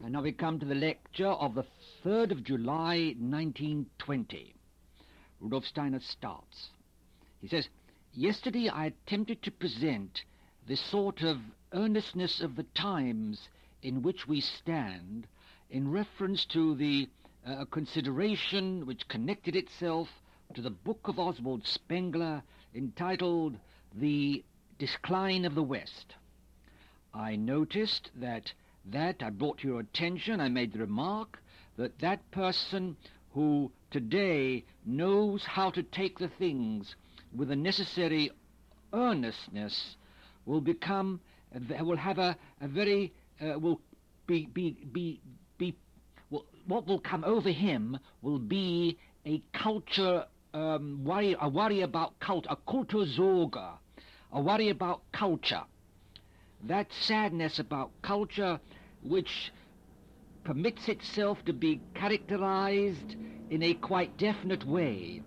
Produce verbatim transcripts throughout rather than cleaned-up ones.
And now we come to the lecture of the third of July, nineteen twenty. Rudolf Steiner starts. He says, "Yesterday I attempted to present the sort of earnestness of the times in which we stand in reference to the uh, consideration which connected itself to the book of Oswald Spengler entitled The Decline of the West. I noticed that that I brought to your attention, I made the remark that that person who today knows how to take the things with the necessary earnestness will become, will have a, a very, uh, will be, be, be, be, will, what will come over him will be a culture, um, worry, a worry about culture, a Kultursorge, a worry about culture. That sadness about culture which permits itself to be characterized in a quite definite way,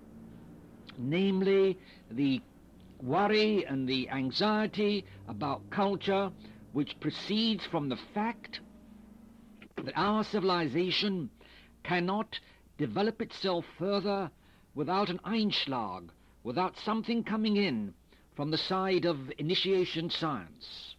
namely the worry and the anxiety about culture which proceeds from the fact that our civilization cannot develop itself further without an Einschlag, without something coming in from the side of initiation science,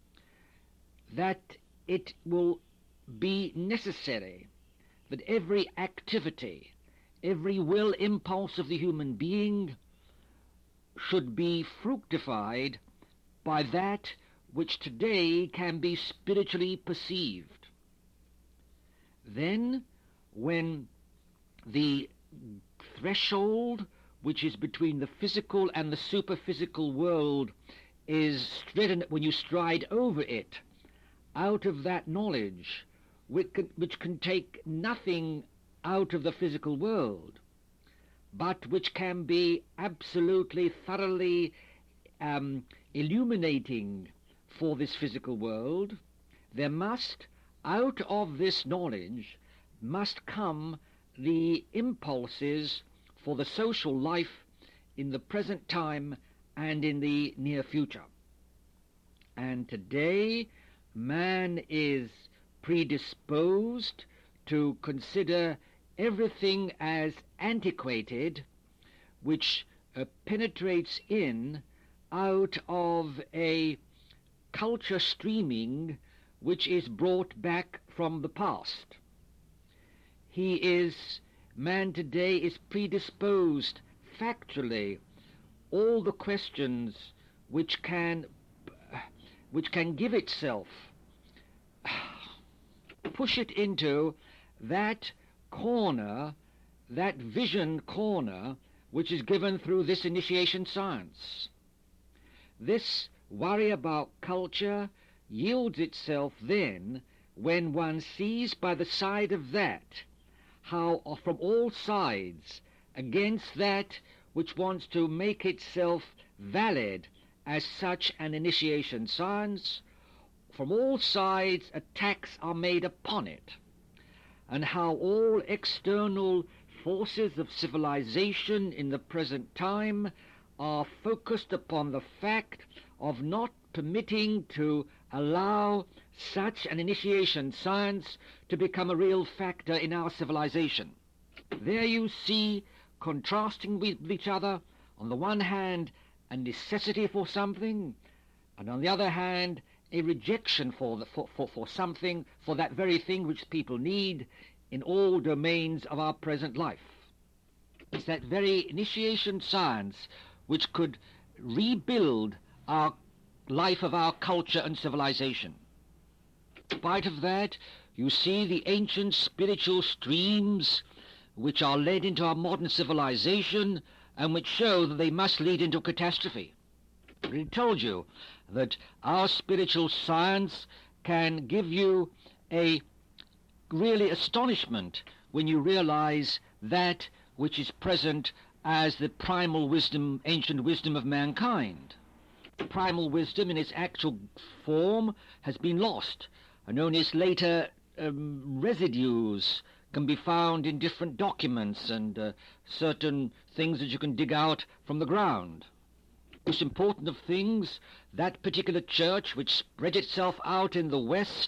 that it will be necessary that every activity, every will impulse of the human being should be fructified by that which today can be spiritually perceived. Then, when the threshold which is between the physical and the superphysical world is straightened, when you stride over it, out of that knowledge which can, which can take nothing out of the physical world, but which can be absolutely, thoroughly um, illuminating for this physical world, there must, out of this knowledge, must come the impulses for the social life in the present time and in the near future. And today, man is predisposed to consider everything as antiquated, which uh, penetrates in out of a culture streaming which is brought back from the past. He is, man today is predisposed factually, all the questions which can which can give itself, push it into that corner, that vision corner, which is given through this initiation science. This worry about culture yields itself then when one sees by the side of that how from all sides against that which wants to make itself valid as such an initiation science, from all sides attacks are made upon it, and how all external forces of civilization in the present time are focused upon the fact of not permitting to allow such an initiation science to become a real factor in our civilization. There you see, contrasting with each other, on the one hand, a necessity for something, and on the other hand, a rejection for, the, for, for, for something, for that very thing which people need in all domains of our present life. It's that very initiation science which could rebuild our life of our culture and civilization. In spite of that, you see the ancient spiritual streams which are led into our modern civilization and which show that they must lead into catastrophe. I already told you that our spiritual science can give you a really astonishment when you realize that which is present as the primal wisdom, ancient wisdom of mankind. Primal wisdom in its actual form has been lost, and only its later um, residues can be found in different documents and uh, certain things that you can dig out from the ground. Most important of things, that particular church which spread itself out in the West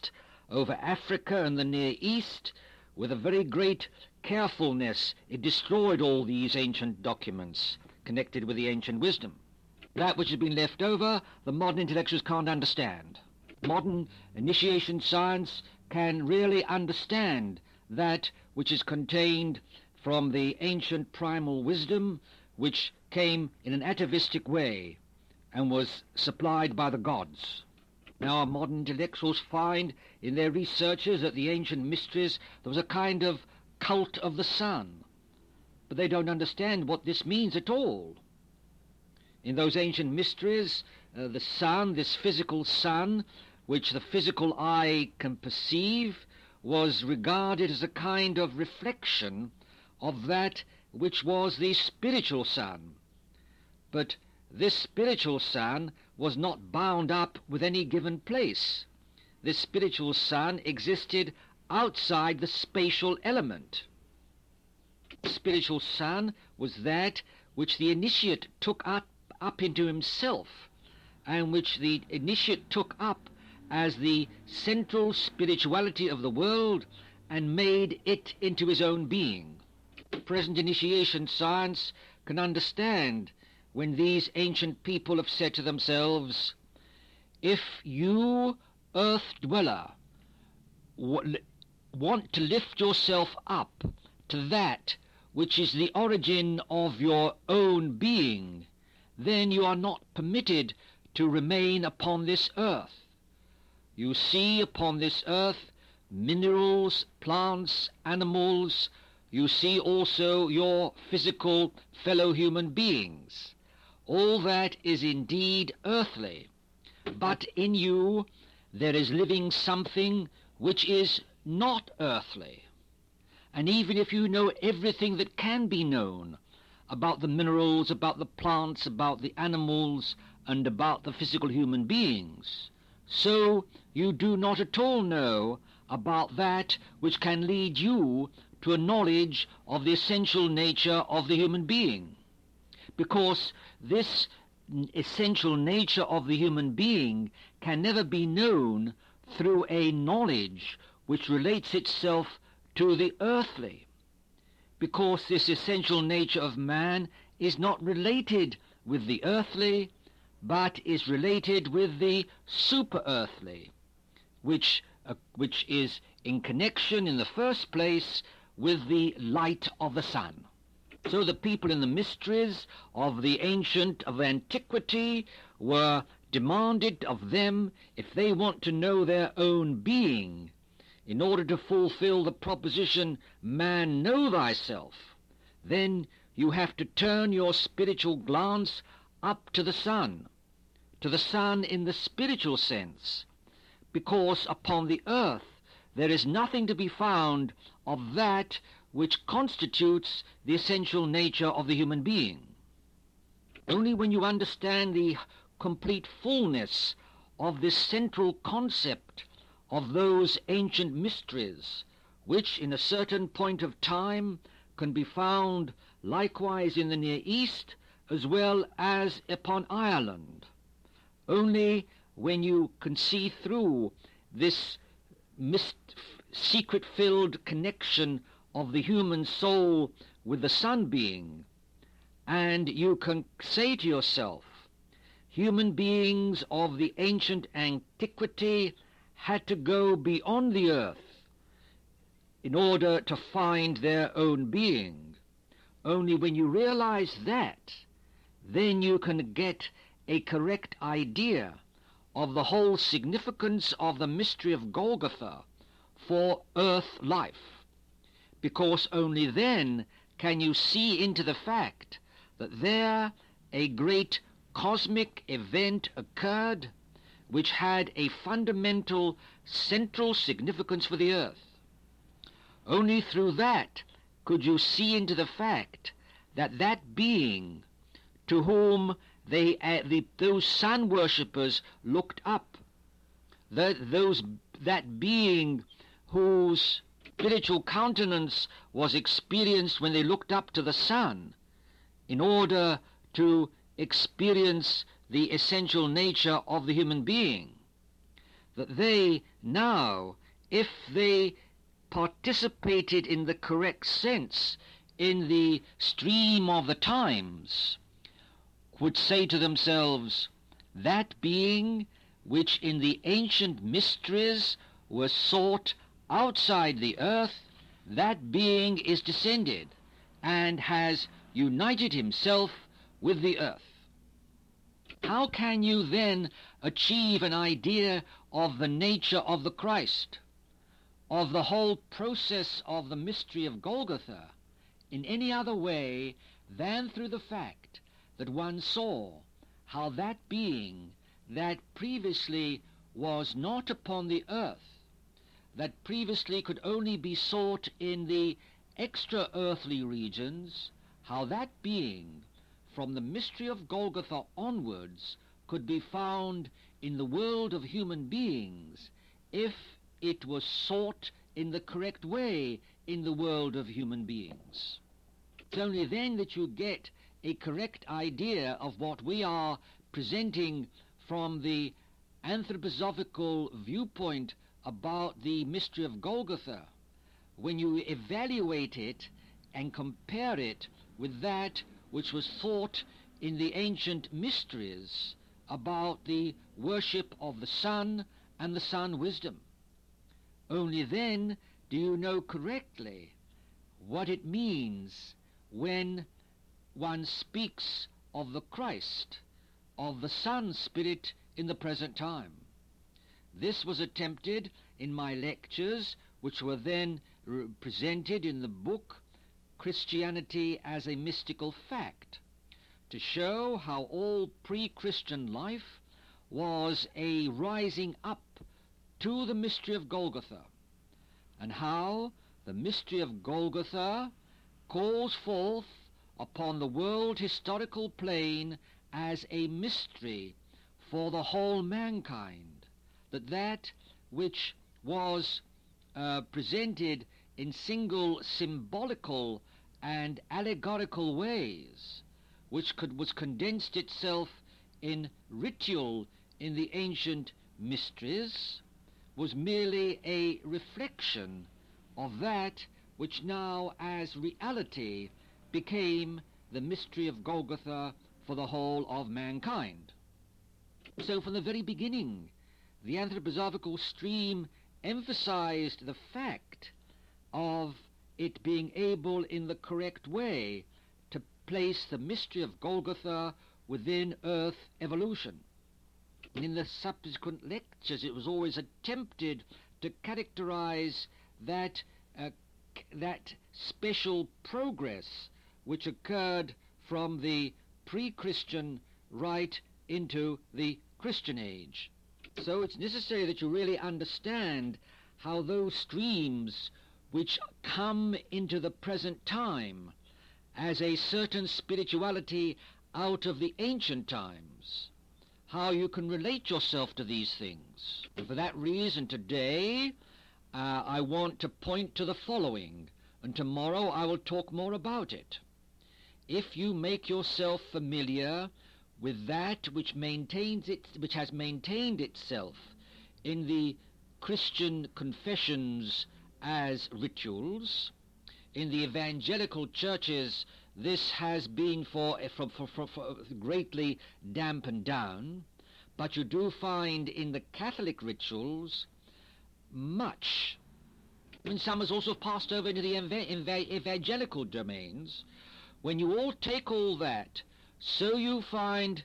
over Africa and the Near East, with a very great carefulness. It destroyed all these ancient documents connected with the ancient wisdom. That which has been left over, the modern intellectuals can't understand. Modern initiation science can really understand that which is contained from the ancient primal wisdom, which came in an atavistic way and was supplied by the gods. Now our modern intellectuals find in their researches that the ancient mysteries there was a kind of cult of the sun, but they don't understand what this means at all. In those ancient mysteries, uh, the sun, this physical sun, which the physical eye can perceive, was regarded as a kind of reflection of that which was the spiritual sun. But this spiritual sun was not bound up with any given place. This spiritual sun existed outside the spatial element. The spiritual sun was that which the initiate took up, up into himself, and which the initiate took up as the central spirituality of the world and made it into his own being. Present initiation science can understand when these ancient people have said to themselves, if you, earth dweller, want to lift yourself up to that which is the origin of your own being, then you are not permitted to remain upon this earth. You see upon this earth minerals, plants, animals. You see also your physical fellow human beings. All that is indeed earthly, but in you there is living something which is not earthly. And even if you know everything that can be known about the minerals, about the plants, about the animals, and about the physical human beings, so you do not at all know about that which can lead you to a knowledge of the essential nature of the human being. Because this essential nature of the human being can never be known through a knowledge which relates itself to the earthly, because this essential nature of man is not related with the earthly, but is related with the super-earthly, which, uh, which is in connection in the first place with the light of the sun. So the people in the mysteries of the ancient, of antiquity, were demanded of them, if they want to know their own being, in order to fulfill the proposition, man, know thyself, then you have to turn your spiritual glance up to the sun, to the sun in the spiritual sense, because upon the earth there is nothing to be found of that which constitutes the essential nature of the human being. Only when you understand the complete fullness of this central concept of those ancient mysteries, which in a certain point of time can be found likewise in the Near East as well as upon Ireland. Only when you can see through this myst- secret-filled connection of the human soul with the sun being, and you can say to yourself, human beings of the ancient antiquity had to go beyond the earth in order to find their own being. Only when you realize that, then you can get a correct idea of the whole significance of the mystery of Golgotha for earth life, because only then can you see into the fact that there a great cosmic event occurred which had a fundamental central significance for the earth. Only through that could you see into the fact that that being to whom they, uh, the, those sun worshippers looked up, that, those, that being whose spiritual countenance was experienced when they looked up to the sun, in order to experience the essential nature of the human being, that they now, if they participated in the correct sense in the stream of the times, would say to themselves, that being which in the ancient mysteries was sought outside the earth, that being is descended and has united himself with the earth. How can you then achieve an idea of the nature of the Christ, of the whole process of the mystery of Golgotha, in any other way than through the fact that one saw how that being that previously was not upon the earth, that previously could only be sought in the extra-earthly regions, how that being from the mystery of Golgotha onwards could be found in the world of human beings if it was sought in the correct way in the world of human beings. It's only then that you get a correct idea of what we are presenting from the anthroposophical viewpoint about the mystery of Golgotha, when you evaluate it and compare it with that which was thought in the ancient mysteries about the worship of the sun and the sun wisdom. Only then do you know correctly what it means when one speaks of the Christ, of the Son Spirit in the present time. This was attempted in my lectures, which were then re- presented in the book Christianity as a Mystical Fact, to show how all pre-Christian life was a rising up to the mystery of Golgotha, and how the mystery of Golgotha calls forth upon the world historical plane as a mystery for the whole mankind, that that which was uh, presented in single symbolical and allegorical ways, which could, was condensed itself in ritual in the ancient mysteries, was merely a reflection of that which now as reality became the mystery of Golgotha for the whole of mankind. So from the very beginning, the anthroposophical stream emphasized the fact of it being able in the correct way to place the mystery of Golgotha within earth evolution. And in the subsequent lectures it was always attempted to characterize that, uh, that special progress which occurred from the pre-Christian right into the Christian age. So it's necessary that you really understand how those streams which come into the present time as a certain spirituality out of the ancient times, how you can relate yourself to these things. And for that reason today uh, I want to point to the following, and tomorrow I will talk more about it. If you make yourself familiar with that which maintains it, which has maintained itself in the Christian confessions as rituals, in the evangelical churches this has been for, for, for, for, for greatly dampened down, but you do find in the Catholic rituals much. And some has also passed over into the eva- evangelical domains. When you all take all that, so you find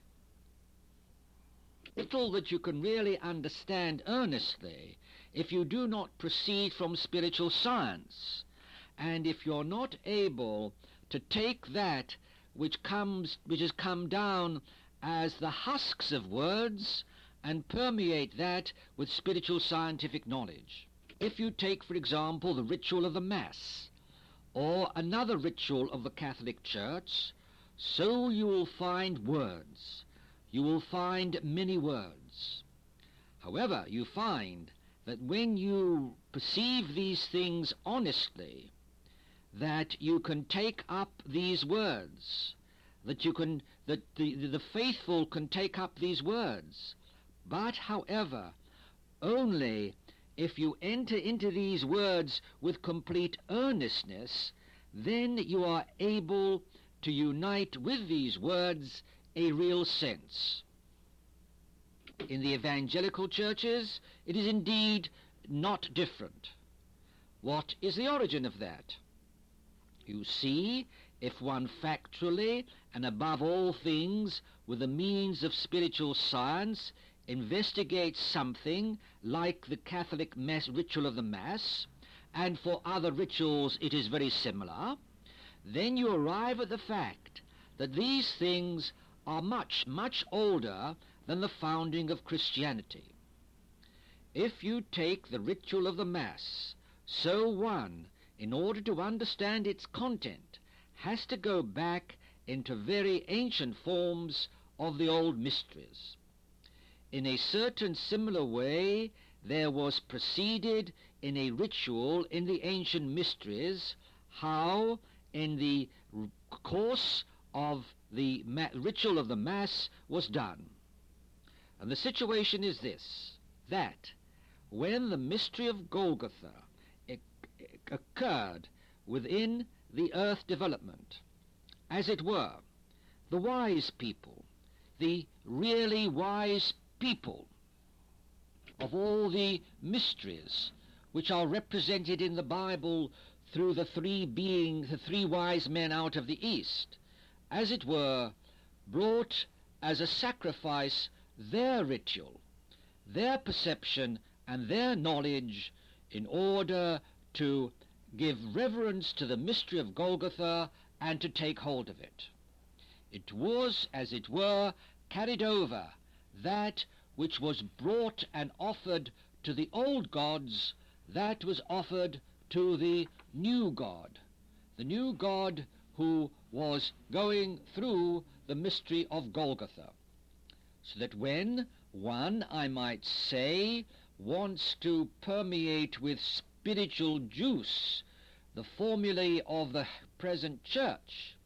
little that you can really understand earnestly if you do not proceed from spiritual science, and if you're not able to take that which comes, which has come down as the husks of words and permeate that with spiritual scientific knowledge. If you take, for example, the ritual of the Mass, or another ritual of the Catholic Church, so you will find words. You will find many words. However, you find that when you perceive these things honestly, that you can take up these words, that you can, that the, the faithful can take up these words, but however, only if you enter into these words with complete earnestness, then you are able to unite with these words a real sense. In the evangelical churches, it is indeed not different. What is the origin of that? You see, if one factually, and above all things, with the means of spiritual science, investigates something like the Catholic mass, ritual of the Mass, and for other rituals it is very similar, then you arrive at the fact that these things are much, much older than the founding of Christianity. If you take the ritual of the Mass, so one, in order to understand its content, has to go back into very ancient forms of the old mysteries. In a certain similar way, there was preceded in a ritual in the ancient mysteries how, in the course of the ritual of the Mass, was done. And the situation is this, that when the mystery of Golgotha occurred within the earth development, as it were, the wise people, the really wise people of all the mysteries which are represented in the Bible through the three beings, the three wise men out of the east, as it were, brought as a sacrifice their ritual, their perception and their knowledge in order to give reverence to the mystery of Golgotha and to take hold of it. It was, as it were, carried over that which was brought and offered to the old gods, that was offered to the new God, the new God who was going through the mystery of Golgotha. So that when one, I might say, wants to permeate with spiritual juice the formulae of the present church,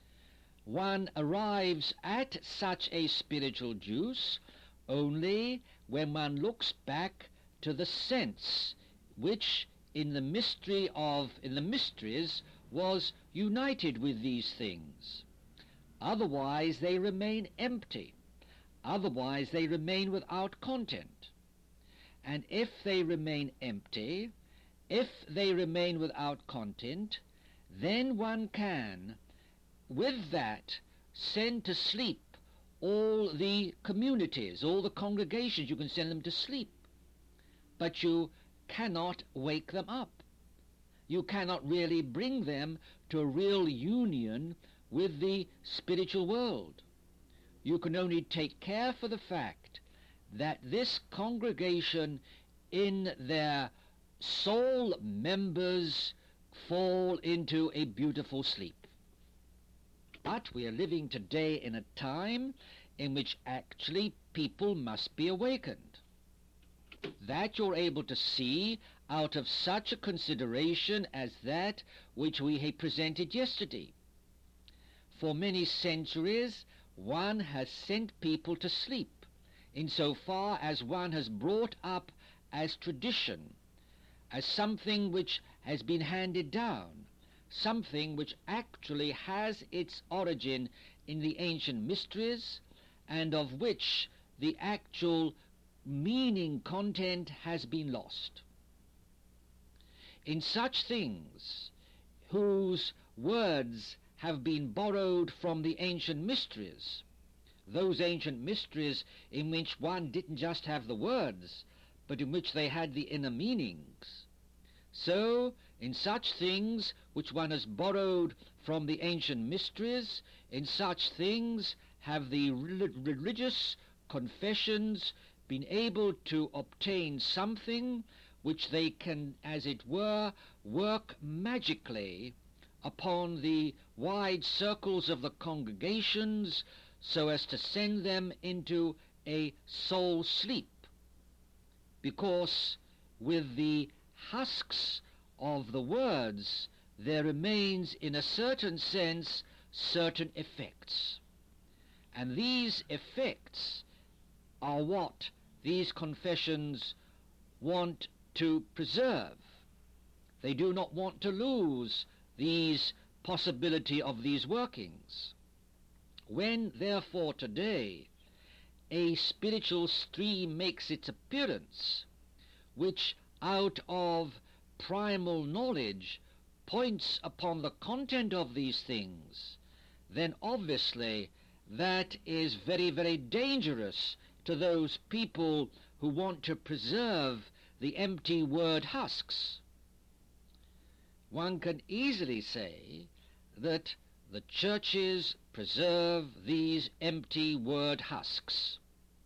one arrives at such a spiritual juice only when one looks back to the sense which in the mystery of in the mysteries was united with these things. Otherwise they remain empty. Otherwise they remain without content. And if they remain empty, if they remain without content, then one can, with that, send to sleep all the communities, all the congregations. You can send them to sleep, but you cannot wake them up. You cannot really bring them to a real union with the spiritual world. You can only take care for the fact that this congregation in their soul members fall into a beautiful sleep. But we are living today in a time in which actually people must be awakened. That you're able to see out of such a consideration as that which we had presented yesterday. For many centuries one has sent people to sleep, insofar as one has brought up as tradition, as something which has been handed down, something which actually has its origin in the ancient mysteries, and of which the actual meaning content has been lost. In such things, whose words have been borrowed from the ancient mysteries, those ancient mysteries in which one didn't just have the words, but in which they had the inner meanings. So, in such things which one has borrowed from the ancient mysteries, in such things have the religious confessions been able to obtain something which they can, as it were, work magically upon the wide circles of the congregations so as to send them into a soul sleep. Because with the husks of the words there remains, in a certain sense, certain effects. And these effects are what these confessions want to preserve. They do not want to lose these possibility of these workings. When, therefore, today a spiritual stream makes its appearance, which out of primal knowledge points upon the content of these things, then obviously that is very, very dangerous to those people who want to preserve the empty word husks. One can easily say that the churches preserve these empty word husks.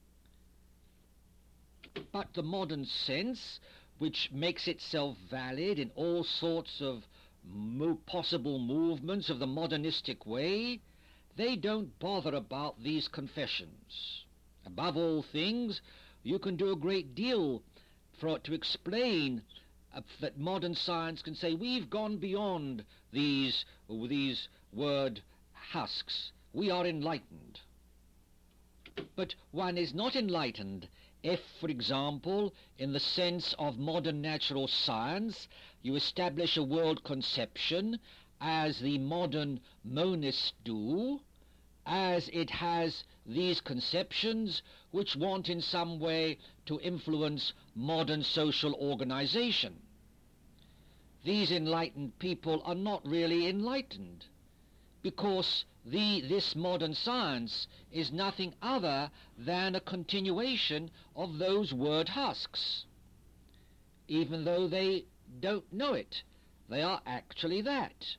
But the modern sense, which makes itself valid in all sorts of mo- possible movements of the modernistic way, they don't bother about these confessions. Above all things, you can do a great deal for to explain uh, that modern science can say we've gone beyond these these word husks. We are enlightened. But one is not enlightened if, for example, in the sense of modern natural science, you establish a world conception as the modern monists do, as it has these conceptions which want in some way to influence modern social organization. These enlightened people are not really enlightened, because the, this modern science is nothing other than a continuation of those word husks. Even though they don't know it, they are actually that.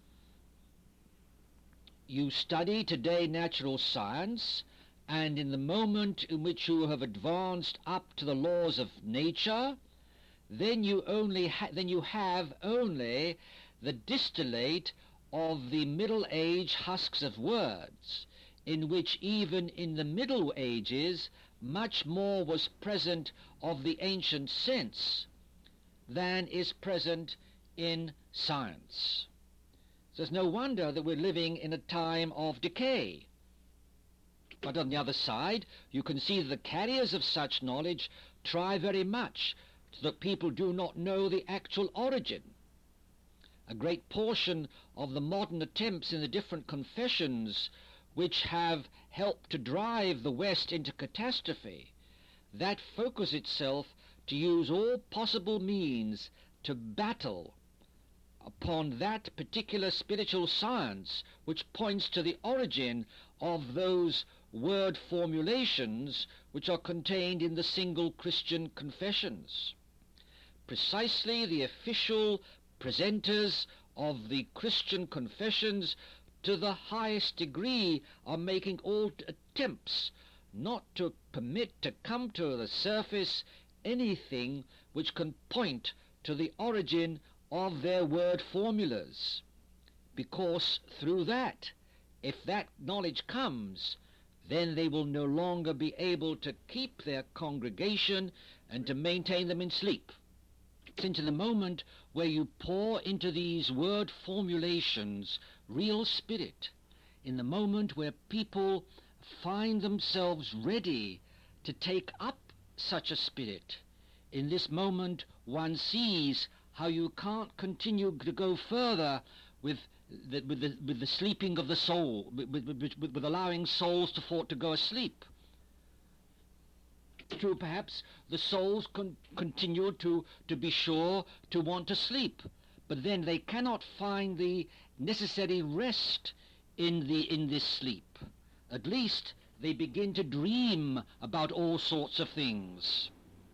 You study today natural science, and in the moment in which you have advanced up to the laws of nature, then you only ha- then you have only the distillate of the Middle Age husks of words, in which even in the Middle Ages much more was present of the ancient sense than is present in science. So it's no wonder that we're living in a time of decay. But on the other side, you can see that the carriers of such knowledge try very much so that people do not know the actual origin. A great portion of the modern attempts in the different confessions which have helped to drive the West into catastrophe, that focus itself to use all possible means to battle upon that particular spiritual science which points to the origin of those word formulations which are contained in the single Christian confessions. Precisely the official presenters of the Christian confessions to the highest degree are making all attempts not to permit to come to the surface anything which can point to the origin of their word formulas, because through that, if that knowledge comes, then they will no longer be able to keep their congregation and to maintain them in sleep. Since in the moment where you pour into these word formulations real spirit, in the moment where people find themselves ready to take up such a spirit, in this moment one sees how you can't continue to go further with the, with the, with the sleeping of the soul, with, with, with, with allowing souls to fall to go asleep. True, perhaps the souls con- continue to, to be sure to want to sleep, but then they cannot find the necessary rest in the in this sleep. At least they begin to dream about all sorts of things.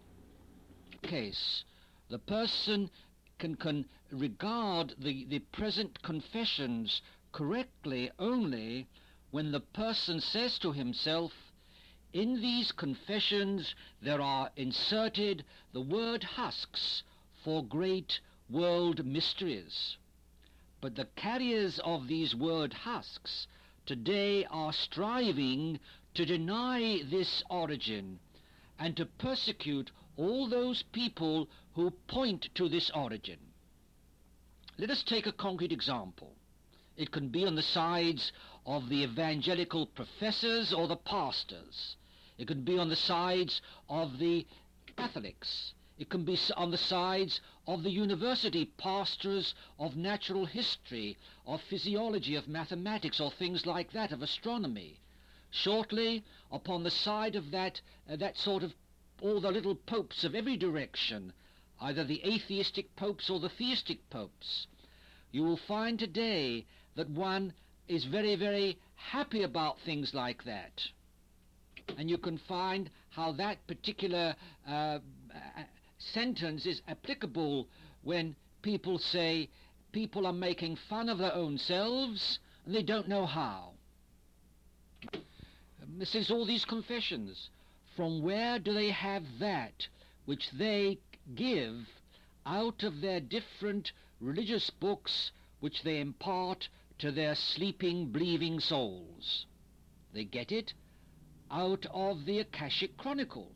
Case, the person can, can regard the, the present confessions correctly only when the person says to himself, in these confessions there are inserted the word husks for great world mysteries. But the carriers of these word husks today are striving to deny this origin and to persecute all those people who point to this origin. Let us take a concrete example. It can be on the sides of the evangelical professors or the pastors. It can be on the sides of the Catholics. It can be on the sides of the university pastors of natural history, of physiology, of mathematics, or things like that, of astronomy. Shortly, upon the side of that, uh, that sort of all the little popes of every direction, either the atheistic popes or the theistic popes, you will find today that one is very, very happy about things like that. And you can find how that particular uh, sentence is applicable when people say people are making fun of their own selves and they don't know how. Since all these confessions, from where do they have that which they give out of their different religious books which they impart to their sleeping, believing souls? They get it out of the Akashic Chronicle.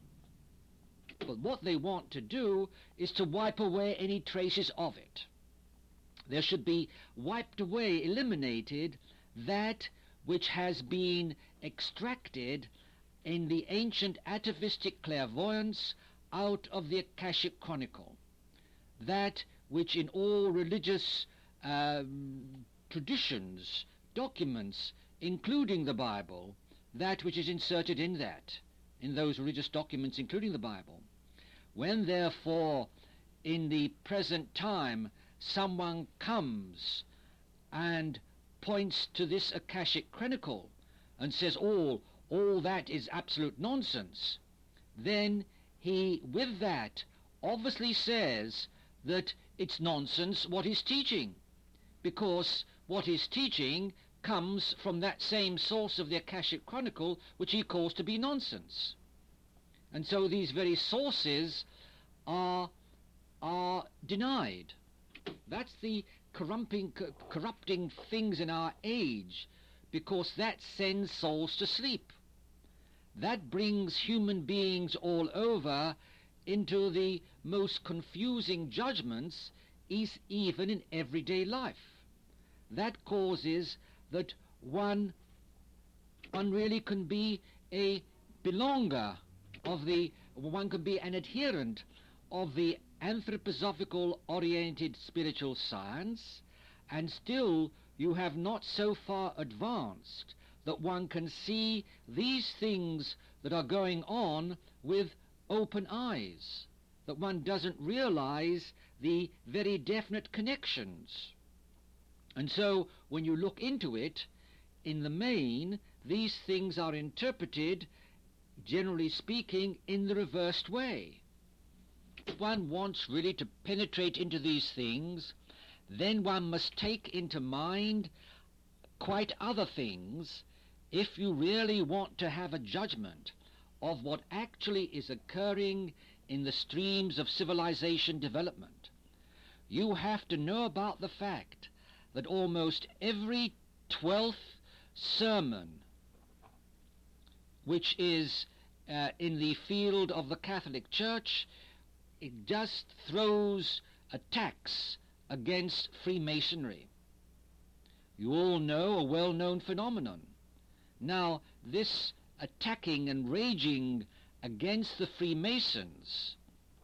But what they want to do is to wipe away any traces of it. There should be wiped away, eliminated, that which has been extracted in the ancient atavistic clairvoyance out of the Akashic Chronicle. That which in all religious um, traditions, documents, including the Bible, that which is inserted in that, in those religious documents including the Bible. When therefore in the present time someone comes and points to this Akashic Chronicle and says all, all that is absolute nonsense, then he with that obviously says that it's nonsense what he's teaching, because what he's teaching comes from that same source of the Akashic Chronicle which he calls to be nonsense. And so these very sources are, are denied. That's the corrupting, corrupting things in our age, because that sends souls to sleep. That brings human beings all over into the most confusing judgments, is even in everyday life. That causes that one, one really can be a belonger of the, one can be an adherent of the anthroposophical oriented spiritual science, and still you have not so far advanced that one can see these things that are going on with open eyes, that one doesn't realize the very definite connections. And so when you look into it, in the main, these things are interpreted, generally speaking, in the reversed way. If one wants really to penetrate into these things, then one must take into mind quite other things if you really want to have a judgment of what actually is occurring in the streams of civilization development. You have to know about the fact that almost every twelfth sermon which is uh, in the field of the Catholic Church, it just throws attacks against Freemasonry. You all know a well-known phenomenon. Now, this attacking and raging against the Freemasons,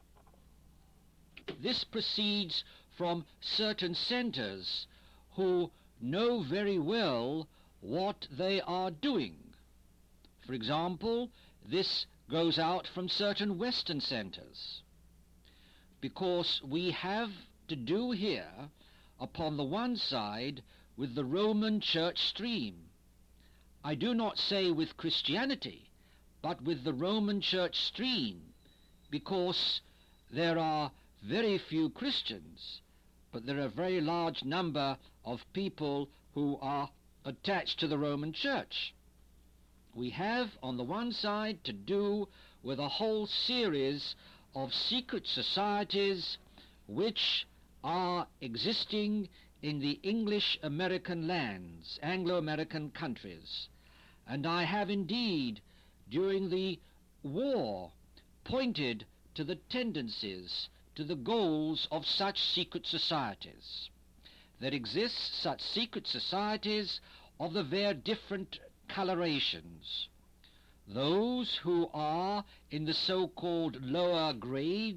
this proceeds from certain centers who know very well what they are doing. For example, this goes out from certain Western centers, because we have to do here, upon the one side, with the Roman Church stream. I do not say with Christianity, but with the Roman Church stream, because there are very few Christians, but there are a very large number of people who are attached to the Roman Church. We have, on the one side, to do with a whole series of secret societies which are existing in the English-American lands, Anglo-American countries. And I have indeed, during the war, pointed to the tendencies, to the goals of such secret societies. There exist such secret societies of the very different colorations. Those who are in the so-called lower grades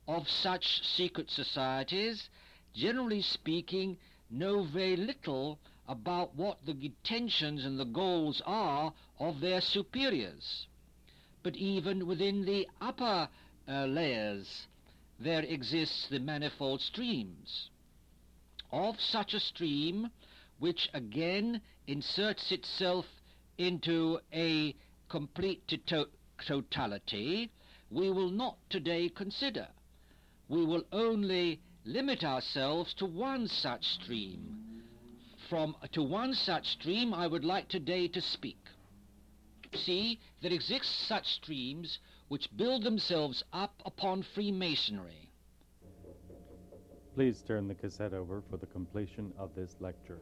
of such secret societies, generally speaking, know very little about what the intentions and the goals are of their superiors. But even within the upper uh, layers there exists the manifold streams. Of such a stream, which again inserts itself into a complete to- totality, we will not today consider. We will only limit ourselves to one such stream. From to one such stream I would like today to speak. See, there exist such streams which build themselves up upon Freemasonry. Please turn the cassette over for the completion of this lecture.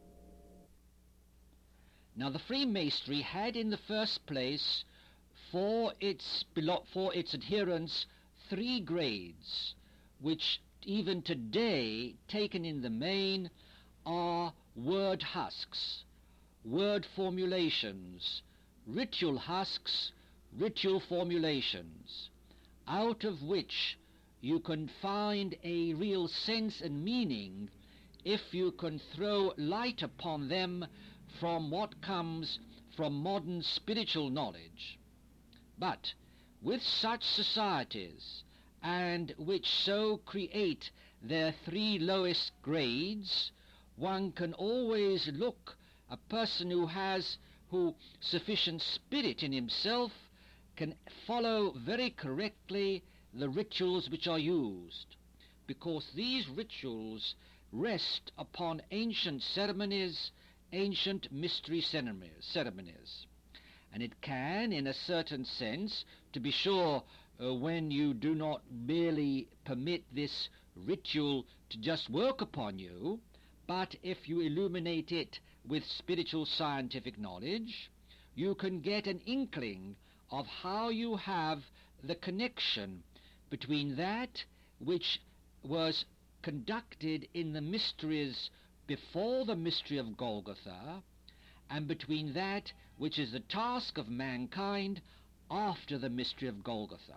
Now, the Freemasonry had in the first place for its, for its adherents three grades, which even today, taken in the main, are word husks, word formulations, ritual husks, ritual formulations, out of which you can find a real sense and meaning if you can throw light upon them from what comes from modern spiritual knowledge. But with such societies, and which so create their three lowest grades, one can always look, a person who has who sufficient spirit in himself can follow very correctly the rituals which are used, because these rituals rest upon ancient ceremonies, ancient mystery ceremonies. And it can, in a certain sense, to be sure, uh, when you do not merely permit this ritual to just work upon you, but if you illuminate it with spiritual scientific knowledge, you can get an inkling of how you have the connection between that which was conducted in the mysteries before the mystery of Golgotha, and between that which is the task of mankind after the mystery of Golgotha.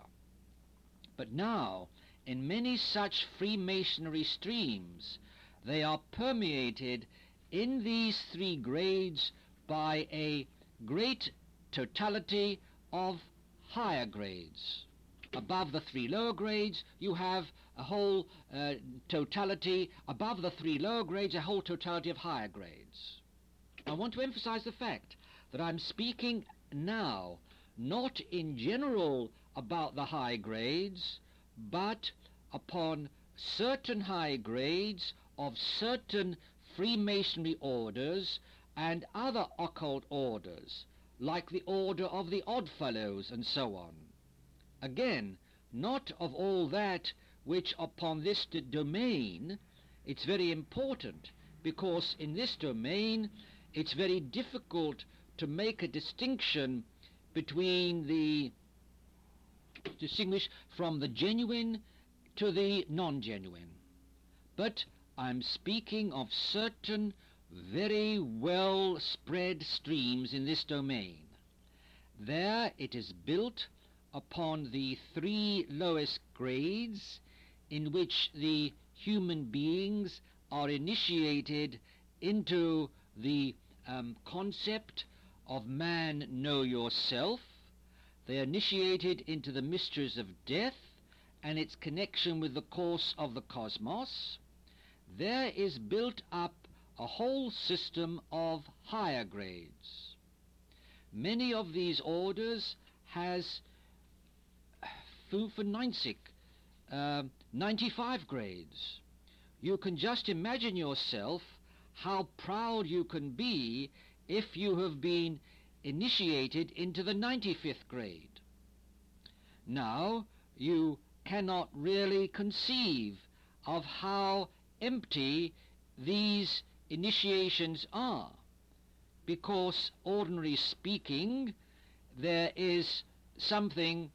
But now, in many such Freemasonry streams, they are permeated in these three grades by a great totality of higher grades. Above the three lower grades, you have a whole uh, totality, above the three lower grades, a whole totality of higher grades. I want to emphasize the fact that I'm speaking now not in general about the high grades, but upon certain high grades of certain Freemasonry orders and other occult orders, like the Order of the Oddfellows and so on. Again, not of all that which upon this d- domain, it's very important, because in this domain it's very difficult to make a distinction between the, distinguish from the genuine to the non-genuine. But I'm speaking of certain very well spread streams in this domain. There it is built upon the three lowest grades in which the human beings are initiated into the um, concept of man know yourself. They are initiated into the mysteries of death and its connection with the course of the cosmos. There is built up a whole system of higher grades. Many of these orders has Fufeneinzig, uh, ninety-five grades. You can just imagine yourself how proud you can be if you have been initiated into the ninety-fifth grade. Now, you cannot really conceive of how empty these initiations are, because, ordinarily speaking, there is something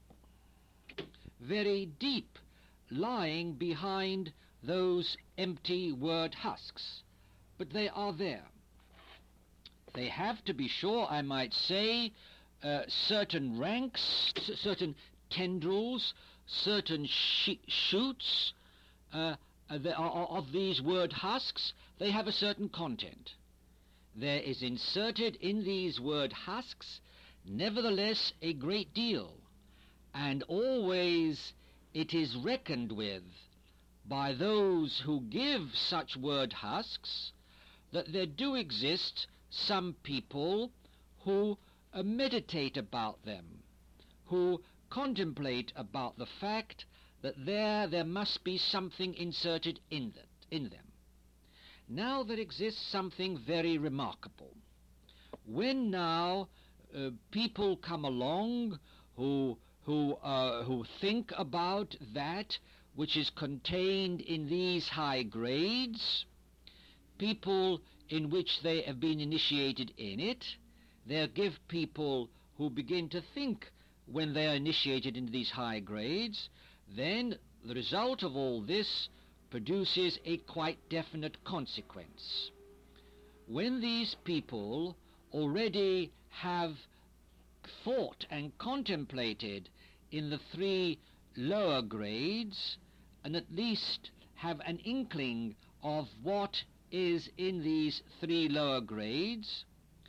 very deep lying behind those empty word husks, but they are there. They have, to be sure, I might say, uh, certain ranks, c- certain tendrils, certain sh- shoots uh, of these word husks, they have a certain content. There is inserted in these word husks, nevertheless, a great deal, and always it is reckoned with by those who give such word husks that there do exist some people who uh, meditate about them, who contemplate about the fact that there there must be something inserted in that, in them. Now there exists something very remarkable. When now uh, people come along who who uh, who think about that which is contained in these high grades, people in which they have been initiated in it, they give people who begin to think when they are initiated into these high grades, then the result of all this produces a quite definite consequence. When these people already have thought and contemplated in the three lower grades, and at least have an inkling of what is in these three lower grades,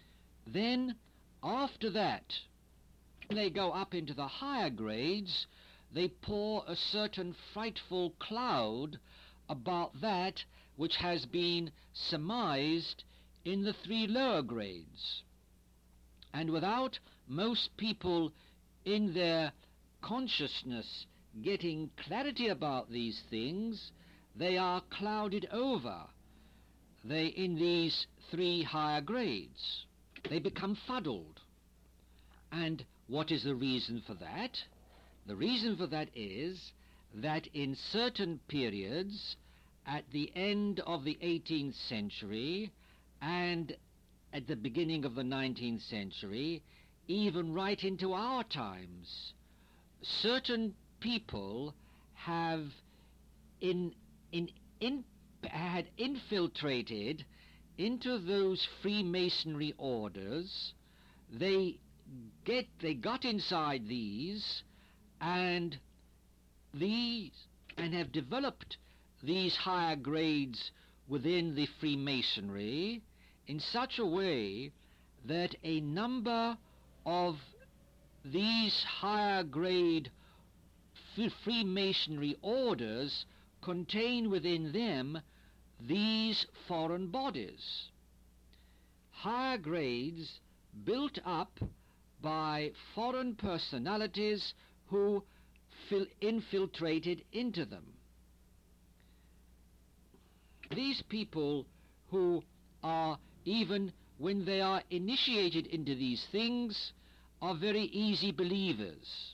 then after that, when they go up into the higher grades, they pour a certain frightful cloud about that which has been surmised in the three lower grades. And without most people in their consciousness getting clarity about these things, they are clouded over. They, in these three higher grades, they become fuddled. And what is the reason for that? The reason for that is that in certain periods, at the end of the eighteenth century and at the beginning of the nineteenth century, even right into our times, certain people have in, in, in, had infiltrated into those Freemasonry orders. They get they got inside these and these and have developed these higher grades within the Freemasonry in such a way that a number of these higher grade Freemasonry orders contain within them these foreign bodies. Higher grades built up by foreign personalities who fil- infiltrated into them. These people who are, even when they are initiated into these things, are very easy believers.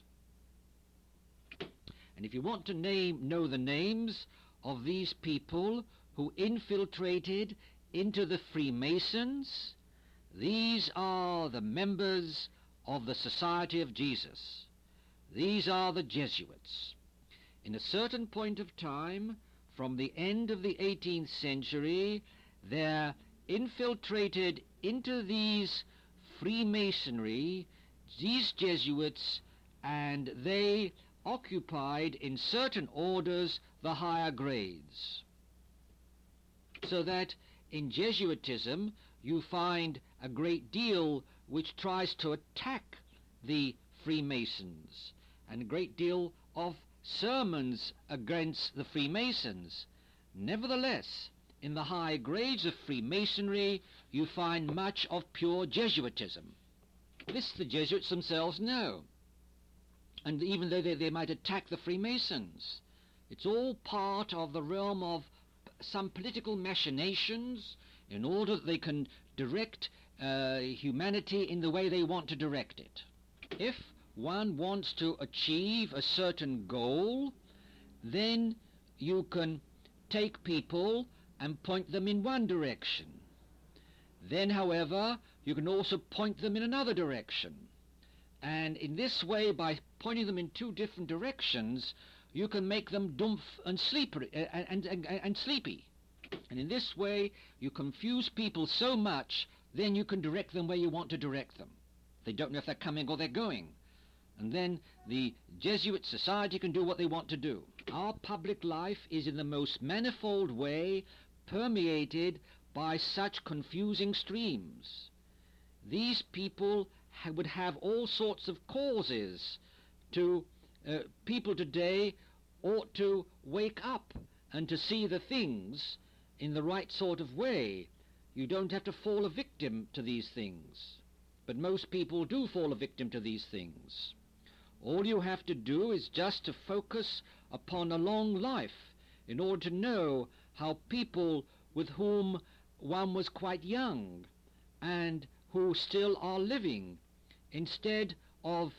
And if you want to name, know the names of these people who infiltrated into the Freemasons, these are the members of the Society of Jesus. These are the Jesuits. In a certain point of time, from the end of the eighteenth century, they're infiltrated into these Freemasonry, these Jesuits, and they occupied in certain orders the higher grades. So that in Jesuitism you find a great deal which tries to attack the Freemasons, and a great deal of sermons against the Freemasons. Nevertheless, in the high grades of Freemasonry you find much of pure Jesuitism. This the Jesuits themselves know. And even though they, they might attack the Freemasons, it's all part of the realm of some political machinations in order that they can direct uh, humanity in the way they want to direct it. If one wants to achieve a certain goal, then you can take people and point them in one direction. Then, however, you can also point them in another direction. And in this way, by pointing them in two different directions, you can make them dumph and sleepy, and, and, and, and sleepy. And in this way, you confuse people so much, then you can direct them where you want to direct them. They don't know if they're coming or they're going. and then the Jesuit society can do what they want to do. Our public life is in the most manifold way permeated by such confusing streams. These people ha- would have all sorts of causes to uh, people today ought to wake up and to see the things in the right sort of way. You don't have to fall a victim to these things, but most people do fall a victim to these things. All you have to do is just to focus upon a long life in order to know how people with whom one was quite young and who still are living, instead of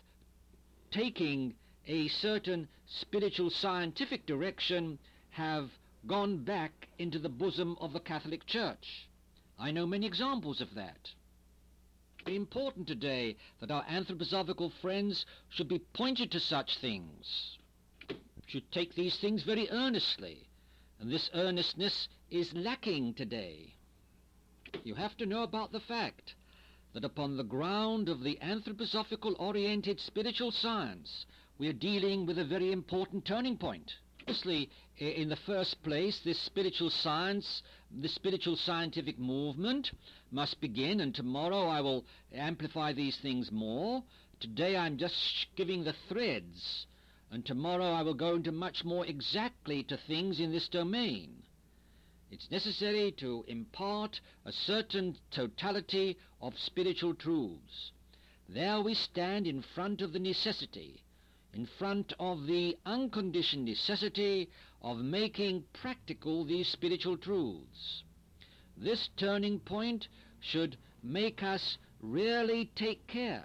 taking a certain spiritual scientific direction, have gone back into the bosom of the Catholic Church. I know many examples of that. It's important today that our anthroposophical friends should be pointed to such things, should take these things very earnestly, and this earnestness is lacking today. You have to know about the fact that upon the ground of the anthroposophical-oriented spiritual science, we are dealing with a very important turning point. Obviously, in the first place, this spiritual science, this spiritual scientific movement must begin, and tomorrow I will amplify these things more. Today I'm just giving the threads, and tomorrow I will go into much more exactly to things in this domain. It's necessary to impart a certain totality of spiritual truths. There we stand in front of the necessity, in front of the unconditioned necessity of making practical these spiritual truths. This turning point should make us really take care.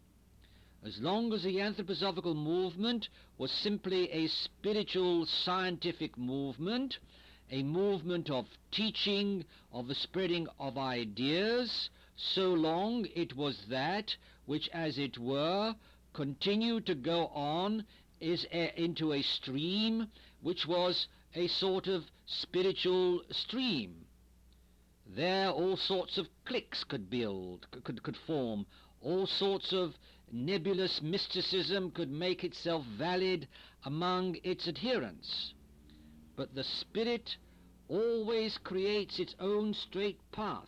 As long as the anthroposophical movement was simply a spiritual scientific movement, a movement of teaching, of the spreading of ideas, so long it was that which, as it were, continued to go on is a, into a stream which was a sort of spiritual stream. There all sorts of cliques could build, could, could form, all sorts of nebulous mysticism could make itself valid among its adherents. But the spirit always creates its own straight path,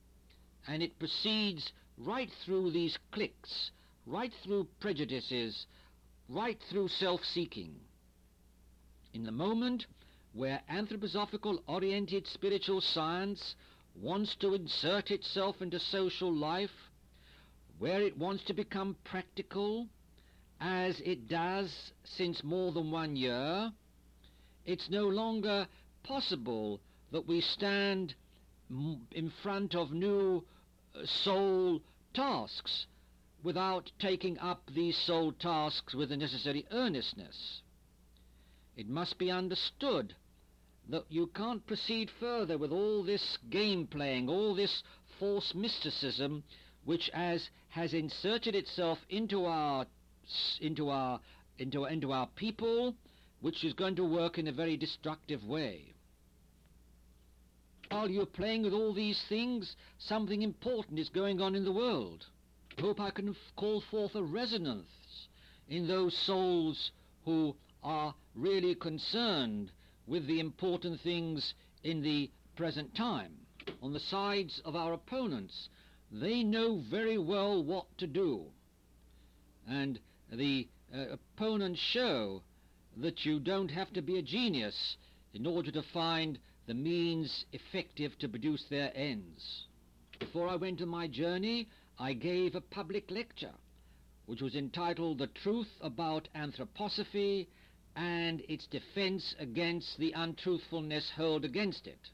and it proceeds right through these cliques, right through prejudices, right through self-seeking. In the moment where anthroposophical-oriented spiritual science wants to insert itself into social life, where it wants to become practical, as it does since more than one year, it's no longer possible that we stand in front of new soul tasks without taking up these soul tasks with the necessary earnestness. It must be understood that you can't proceed further with all this game playing, all this false mysticism, which as has inserted itself into our into our into into our people, which is going to work in a very destructive way. While you're playing with all these things, something important is going on in the world. I hope I can call forth a resonance in those souls who are really concerned with the important things in the present time. On the sides of our opponents, they know very well what to do, and the uh, opponents show that you don't have to be a genius in order to find the means effective to produce their ends. Before I went on my journey, I gave a public lecture which was entitled The Truth About Anthroposophy and Its Defense Against the Untruthfulness Hurled Against It.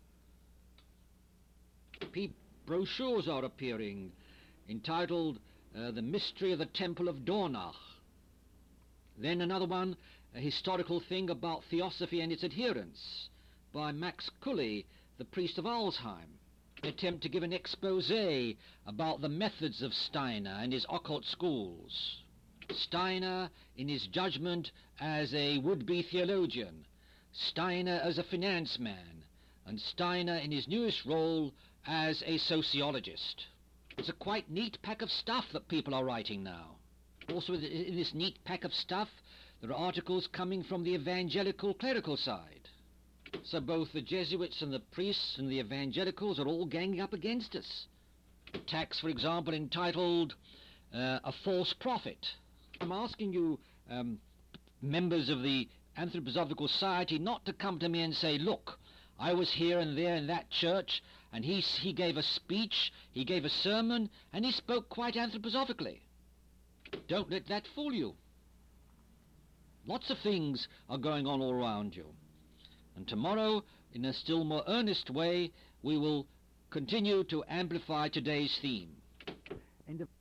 P- brochures are appearing entitled uh, The Mystery of the Temple of Dornach. Then another one, a historical thing about theosophy and its adherents, by Max Cully, the priest of Alzheim. An attempt to give an exposé about the methods of Steiner and his occult schools. Steiner in his judgment as a would-be theologian, Steiner as a finance man, and Steiner in his newest role as a sociologist. It's a quite neat pack of stuff that people are writing now. Also in this neat pack of stuff, there are articles coming from the evangelical clerical side. So both the Jesuits and the priests and the evangelicals are all ganging up against us. Attacks, for example, entitled uh, A False Prophet. I'm asking you, um, members of the Anthroposophical Society, not to come to me and say, look, I was here and there in that church, and he, he gave a speech, he gave a sermon, and he spoke quite anthroposophically. Don't let that fool you. Lots of things are going on all around you. And tomorrow, in a still more earnest way, we will continue to amplify today's theme. End of